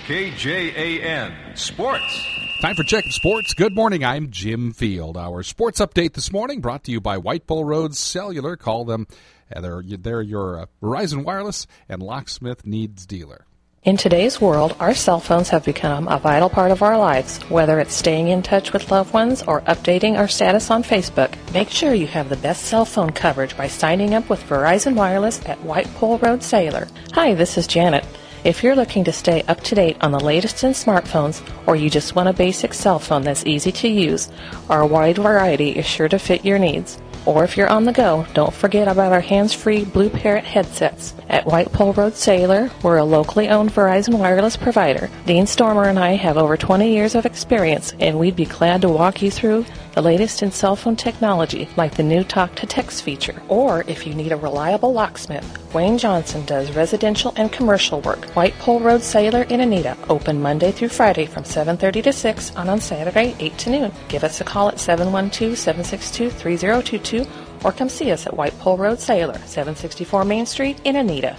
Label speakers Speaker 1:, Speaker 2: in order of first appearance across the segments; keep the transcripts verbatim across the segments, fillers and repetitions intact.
Speaker 1: K J A N Sports.
Speaker 2: Time for Check Sports. Good morning. I'm Jim Field. Our sports update this morning brought to you by White Bull Road Cellular. Call them. They're, they're your uh, Verizon Wireless and Locksmith Needs dealer.
Speaker 3: In today's world, our cell phones have become a vital part of our lives. Whether it's staying in touch with loved ones or updating our status on Facebook, make sure you have the best cell phone coverage by signing up with Verizon Wireless at White Bull Road Cellular. Hi, this is Janet. If you're looking to stay up to date on the latest in smartphones, or you just want a basic cell phone that's easy to use, our wide variety is sure to fit your needs. Or if you're on the go, don't forget about our hands-free Blue Parrot headsets. At White Pole Road Cellular, we're a locally owned Verizon wireless provider. Dean Stormer and I have over twenty years of experience, and we'd be glad to walk you through the latest in cell phone technology, like the new Talk to Text feature. Or if you need a reliable locksmith, Wayne Johnson does residential and commercial work. White Pole Road Cellular in Anita, open Monday through Friday from seven thirty to six, and on Saturday eight to noon. Give us a call at seven one two, seven six two, three zero two two or come see us at White Pole Road Cellular, seven sixty-four Main Street in Anita.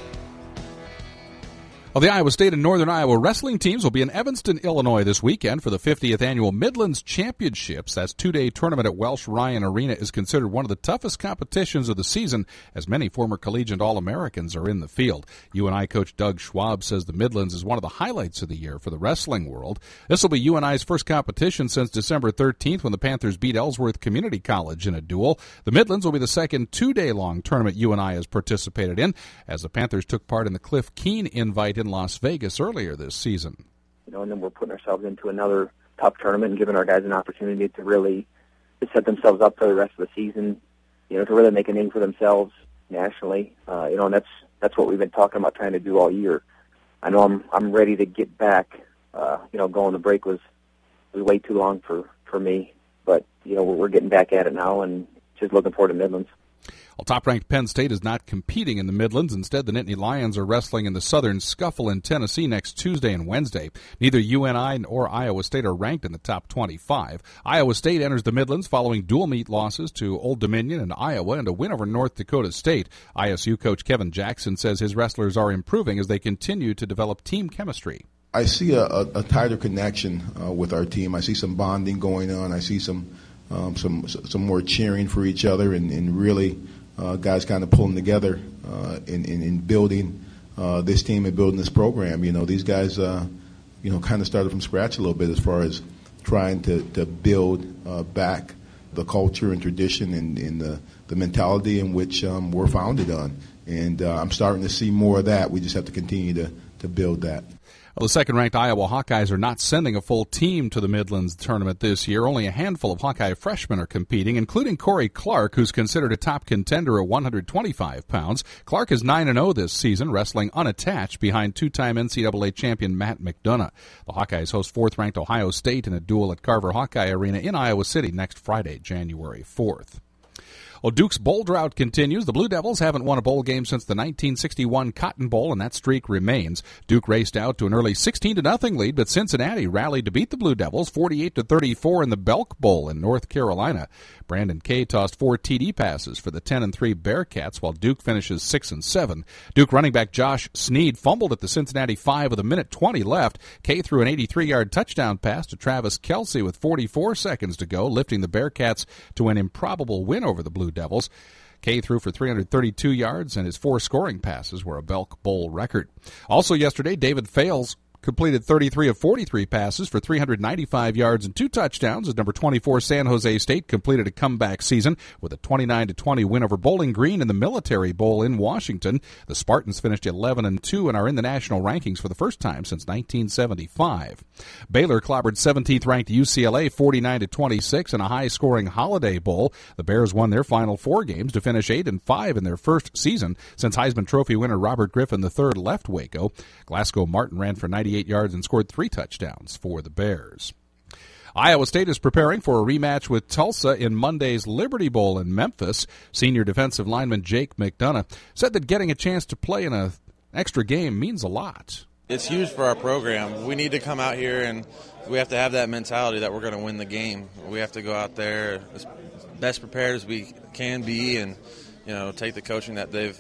Speaker 2: Well, the Iowa State and Northern Iowa wrestling teams will be in Evanston, Illinois this weekend for the fiftieth Annual Midlands Championships. That two-day tournament at Welsh Ryan Arena is considered one of the toughest competitions of the season, as many former collegiate All-Americans are in the field. U N I coach Doug Schwab says the Midlands is one of the highlights of the year for the wrestling world. This will be U N I's first competition since December thirteenth when the Panthers beat Ellsworth Community College in a duel. The Midlands will be the second two-day-long tournament U N I has participated in, as the Panthers took part in the Cliff Keen invite in Las Vegas earlier this season.
Speaker 4: You know, and then we're putting ourselves into another tough tournament and giving our guys an opportunity to really to set themselves up for the rest of the season, you know, to really make a name for themselves nationally. Uh, you know, and that's that's what we've been talking about trying to do all year. I know I'm I'm ready to get back. Uh, you know, going the break was was way too long for, for me, but you know, we're, we're getting back at it now and just looking forward to Midlands.
Speaker 2: Well, top-ranked Penn State is not competing in the Midlands. Instead, the Nittany Lions are wrestling in the Southern Scuffle in Tennessee next Tuesday and Wednesday. Neither U N I or Iowa State are ranked in the top twenty-five. Iowa State enters the Midlands following dual meet losses to Old Dominion and Iowa and a win over North Dakota State. I S U coach Kevin Jackson says his wrestlers are improving as they continue to develop team chemistry.
Speaker 5: I see a, a, a tighter connection uh, with our team. I see some bonding going on. I see some um, some some more cheering for each other and, and really Uh, guys kind of pulling together uh, in, in, in building uh, this team and building this program. You know, these guys, uh, you know, kind of started from scratch a little bit as far as trying to, to build uh, back the culture and tradition and, and the, the mentality in which um, we're founded on. And uh, I'm starting to see more of that. We just have to continue to, to build that.
Speaker 2: Well, the second-ranked Iowa Hawkeyes are not sending a full team to the Midlands tournament this year. Only a handful of Hawkeye freshmen are competing, including Corey Clark, who's considered a top contender at one hundred twenty-five pounds. Clark is nine and oh this season, wrestling unattached behind two-time N C double A champion Matt McDonough. The Hawkeyes host fourth-ranked Ohio State in a duel at Carver Hawkeye Arena in Iowa City next Friday, January fourth. Well, Duke's bowl drought continues. The Blue Devils haven't won a bowl game since the nineteen sixty-one Cotton Bowl, and that streak remains. Duke raced out to an early sixteen to nothing lead, but Cincinnati rallied to beat the Blue Devils forty-eight to thirty-four in the Belk Bowl in North Carolina. Brandon Kay tossed four T D passes for the ten and three Bearcats, while Duke finishes six and seven. Duke running back Josh Snead fumbled at the Cincinnati five with a minute twenty left. Kay threw an eighty-three-yard touchdown pass to Travis Kelce with forty-four seconds to go, lifting the Bearcats to an improbable win over the Blue Devils. Kay threw for three hundred thirty-two yards, and his four scoring passes were a Belk Bowl record. Also yesterday, David Fales completed thirty-three of forty-three passes for three hundred ninety-five yards and two touchdowns as number twenty-four San Jose State completed a comeback season with a twenty-nine to twenty win over Bowling Green in the Military Bowl in Washington. The Spartans finished eleven and two and are in the national rankings for the first time since nineteen seventy-five. Baylor clobbered seventeenth-ranked U C L A forty-nine to twenty-six in a high-scoring Holiday Bowl. The Bears won their final four games to finish eight and five in their first season since Heisman Trophy winner Robert Griffin the third left Waco. Glasgow Martin ran for ninety-eight yards and scored three touchdowns for the Bears. Iowa State is preparing for a rematch with Tulsa in Monday's Liberty Bowl in Memphis. Senior defensive lineman Jake McDonough said that getting a chance to play in an extra game means a lot.
Speaker 6: It's huge for our program. We need to come out here and we have to have that mentality that we're going to win the game. We have to go out there as best prepared as we can be and, you know, take the coaching that they've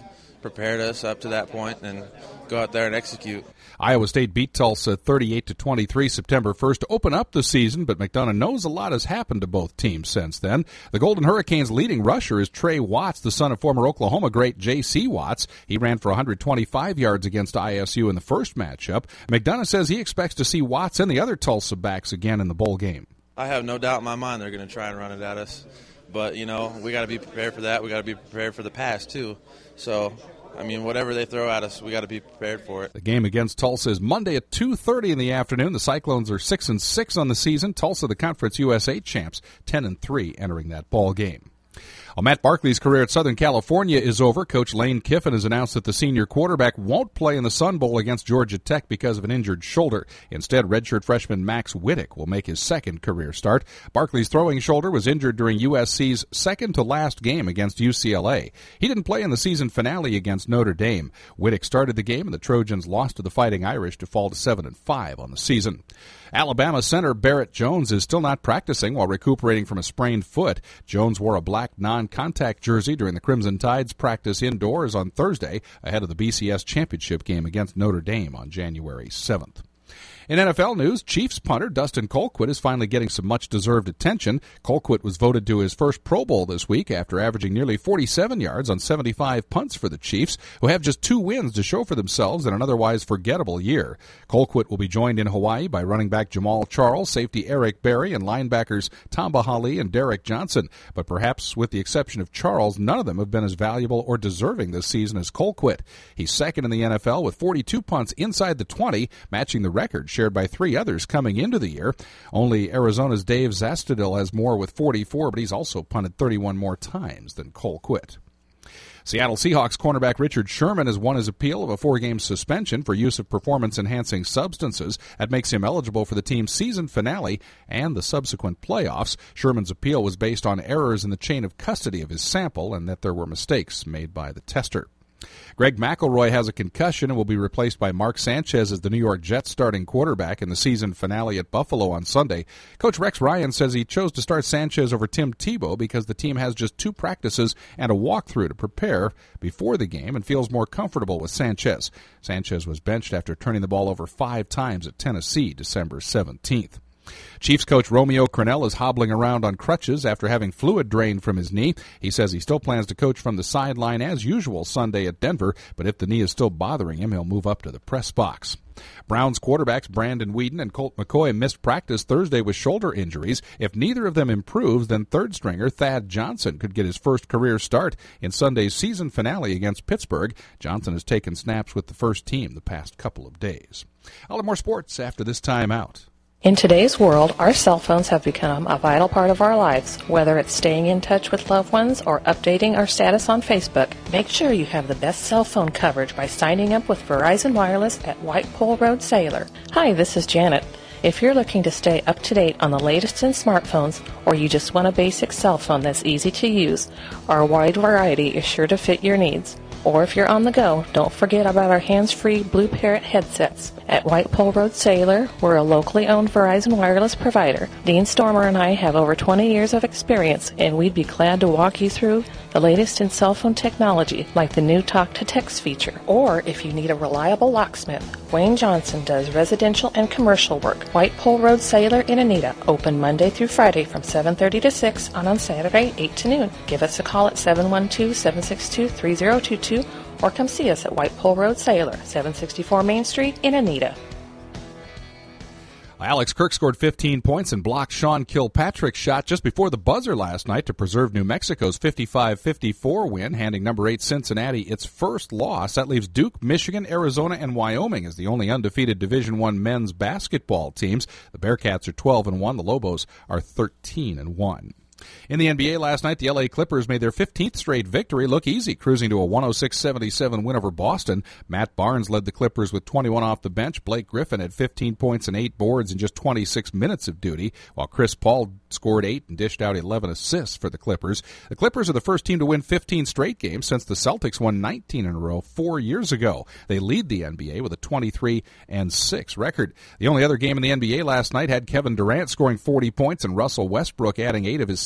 Speaker 6: prepared us up to that point and go out there and execute.
Speaker 2: Iowa State beat Tulsa thirty-eight to twenty-three September first to open up the season, but McDonough knows a lot has happened to both teams since then. The Golden Hurricanes' leading rusher is Trey Watts, the son of former Oklahoma great J C Watts. He ran for one hundred twenty-five yards against I S U in the first matchup. McDonough says he expects to see Watts and the other Tulsa backs again in the bowl game.
Speaker 6: I have no doubt in my mind they're going to try and run it at us. But, you know, we got to be prepared for that. We got to be prepared for the pass, too. So, I mean, whatever they throw at us, we got to be prepared for it.
Speaker 2: The game against Tulsa is Monday at two thirty in the afternoon. The Cyclones are six and six on the season. Tulsa, the Conference U S A champs, ten and three entering that ball game. Well, Matt Barkley's career at Southern California is over. Coach Lane Kiffin has announced that the senior quarterback won't play in the Sun Bowl against Georgia Tech because of an injured shoulder. Instead, redshirt freshman Max Wittick will make his second career start. Barkley's throwing shoulder was injured during U S C's second-to-last game against U C L A. He didn't play in the season finale against Notre Dame. Wittick started the game, and the Trojans lost to the Fighting Irish to fall to seven and five on the season. Alabama center Barrett Jones is still not practicing while recuperating from a sprained foot. Jones wore a black non-contact jersey during the Crimson Tide's practice indoors on Thursday ahead of the B C S championship game against Notre Dame on January seventh. In N F L news, Chiefs punter Dustin Colquitt is finally getting some much-deserved attention. Colquitt was voted to his first Pro Bowl this week after averaging nearly forty-seven yards on seventy-five punts for the Chiefs, who have just two wins to show for themselves in an otherwise forgettable year. Colquitt will be joined in Hawaii by running back Jamal Charles, safety Eric Berry, and linebackers Tamba Hali and Derek Johnson. But perhaps with the exception of Charles, none of them have been as valuable or deserving this season as Colquitt. He's second in the N F L with forty-two punts inside the twenty, matching the record shared by three others coming into the year. Only Arizona's Dave Zastudil has more with forty-four, but he's also punted thirty-one more times than Colquitt. Seattle Seahawks cornerback Richard Sherman has won his appeal of a four-game suspension for use of performance-enhancing substances. That makes him eligible for the team's season finale and the subsequent playoffs. Sherman's appeal was based on errors in the chain of custody of his sample and that there were mistakes made by the tester. Greg McElroy has a concussion and will be replaced by Mark Sanchez as the New York Jets starting quarterback in the season finale at Buffalo on Sunday. Coach Rex Ryan says he chose to start Sanchez over Tim Tebow because the team has just two practices and a walkthrough to prepare before the game and feels more comfortable with Sanchez. Sanchez was benched after turning the ball over five times at Tennessee December seventeenth. Chiefs coach Romeo Crennel is hobbling around on crutches after having fluid drained from his knee. He says he still plans to coach from the sideline as usual Sunday at Denver, but if the knee is still bothering him, he'll move up to the press box. Browns quarterbacks Brandon Weeden and Colt McCoy missed practice Thursday with shoulder injuries. If neither of them improves, then third stringer Thad Johnson could get his first career start in Sunday's season finale against Pittsburgh. Johnson has taken snaps with the first team the past couple of days. I'll have more sports after this timeout.
Speaker 3: In today's world, our cell phones have become a vital part of our lives. Whether it's staying in touch with loved ones or updating our status on Facebook, make sure you have the best cell phone coverage by signing up with Verizon Wireless at White Pole Road Sailor. Hi, this is Janet. If you're looking to stay up to date on the latest in smartphones, or you just want a basic cell phone that's easy to use, our wide variety is sure to fit your needs. Or if you're on the go, don't forget about our hands-free Blue Parrot headsets. At White Pole Road Sailor, we're a locally owned Verizon Wireless provider. Dean Stormer and I have over twenty years of experience, and we'd be glad to walk you through the latest in cell phone technology, like the new Talk to Text feature. Or if you need a reliable locksmith, Wayne Johnson does residential and commercial work. White Pole Road Sailor in Anita, open Monday through Friday from seven thirty to six, and on Saturday eight to noon. Give us a call at seven one two, seven six two, three zero two two or come see us at White Pole Road Sailor, seven sixty-four Main Street in Anita.
Speaker 2: Alex Kirk scored fifteen points and blocked Sean Kilpatrick's shot just before the buzzer last night to preserve New Mexico's fifty-five fifty-four win, handing number eight Cincinnati its first loss. That leaves Duke, Michigan, Arizona, and Wyoming as the only undefeated Division I men's basketball teams. The Bearcats are twelve and one. The Lobos are thirteen and one. In the N B A last night, the L A Clippers made their fifteenth straight victory look easy, cruising to a one oh six seventy-seven win over Boston. Matt Barnes led the Clippers with twenty-one off the bench. Blake Griffin had fifteen points and eight boards in just twenty-six minutes of duty, while Chris Paul scored eight and dished out eleven assists for the Clippers. The Clippers are the first team to win fifteen straight games since the Celtics won nineteen in a row four years ago. They lead the N B A with a twenty-three and six record. The only other game in the N B A last night had Kevin Durant scoring forty points and Russell Westbrook adding eight of his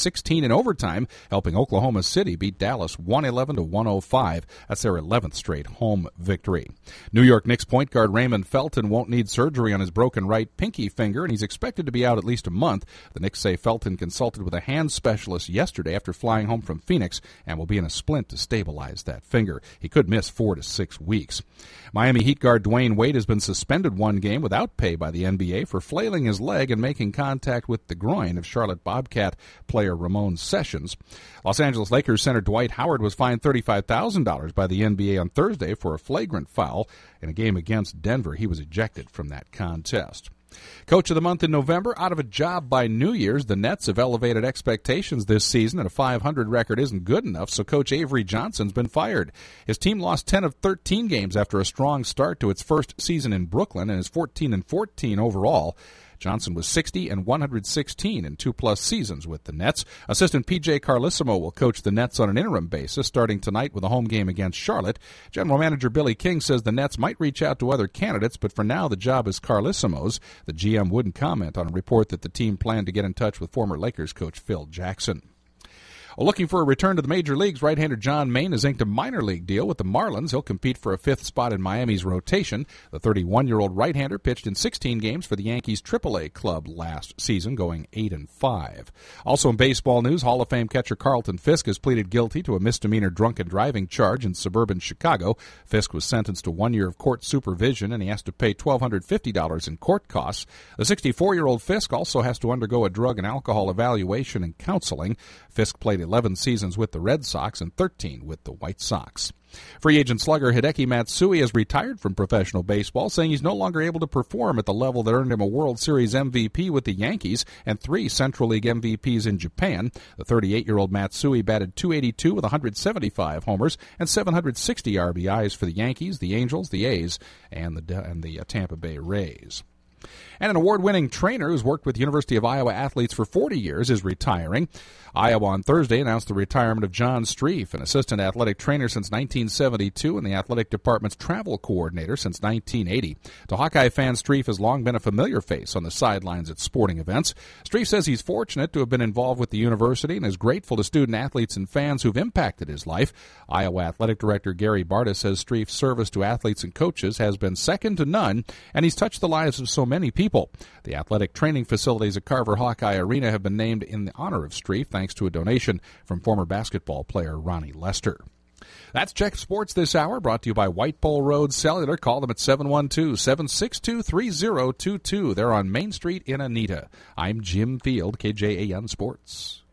Speaker 2: sixteen in overtime, helping Oklahoma City beat Dallas one eleven to one oh five. That's their eleventh straight home victory. New York Knicks point guard Raymond Felton won't need surgery on his broken right pinky finger, and he's expected to be out at least a month. The Knicks say Felton consulted with a hand specialist yesterday after flying home from Phoenix and will be in a splint to stabilize that finger. He could miss four to six weeks. Miami Heat guard Dwayne Wade has been suspended one game without pay by the N B A for flailing his leg and making contact with the groin of Charlotte Bobcat player Ramon Sessions. Los Angeles Lakers center Dwight Howard was fined thirty-five thousand dollars by the N B A on Thursday for a flagrant foul. In a game against Denver, he was ejected from that contest. Coach of the month in November, out of a job by New Year's. The Nets have elevated expectations this season, and a five hundred record isn't good enough, so Coach Avery Johnson's been fired. His team lost ten of thirteen games after a strong start to its first season in Brooklyn and is fourteen and fourteen overall. Johnson was sixty and one hundred sixteen in two-plus seasons with the Nets. Assistant P J Carlissimo will coach the Nets on an interim basis starting tonight with a home game against Charlotte. General Manager Billy King says the Nets might reach out to other candidates, but for now the job is Carlissimo's. The G M wouldn't comment on a report that the team planned to get in touch with former Lakers coach Phil Jackson. Well, looking for a return to the major leagues, right-hander John Maine has inked a minor league deal with the Marlins. He'll compete for a fifth spot in Miami's rotation. The thirty-one-year-old right-hander pitched in sixteen games for the Yankees triple A club last season, going eight and five. Also in baseball news, Hall of Fame catcher Carlton Fisk has pleaded guilty to a misdemeanor drunken driving charge in suburban Chicago. Fisk was sentenced to one year of court supervision, and he has to pay one thousand two hundred fifty dollars in court costs. The sixty-four-year-old Fisk also has to undergo a drug and alcohol evaluation and counseling. Fisk played eleven seasons with the Red Sox and thirteen with the White Sox. Free agent slugger Hideki Matsui has retired from professional baseball, saying he's no longer able to perform at the level that earned him a World Series M V P with the Yankees and three Central League M V Ps in Japan. The thirty-eight-year-old Matsui batted two eighty-two with one hundred seventy-five homers and seven hundred sixty R B Is for the Yankees, the Angels, the A's, and the, and the uh, Tampa Bay Rays. And an award-winning trainer who's worked with University of Iowa athletes for forty years is retiring. Iowa on Thursday announced the retirement of John Streif, an assistant athletic trainer since nineteen seventy-two and the athletic department's travel coordinator since nineteen eighty. To Hawkeye fans, Streif has long been a familiar face on the sidelines at sporting events. Streif says he's fortunate to have been involved with the university and is grateful to student-athletes and fans who've impacted his life. Iowa athletic director Gary Barta says Streif's service to athletes and coaches has been second to none, and he's touched the lives of so many people. The athletic training facilities at Carver Hawkeye Arena have been named in the honor of Streif, thanks to a donation from former basketball player Ronnie Lester. That's Check Sports this hour, brought to you by White Pole Road Cellular. Call them at seven one two, seven six two, three zero two two. They're on Main Street in Anita. I'm Jim Field, K J A N Sports.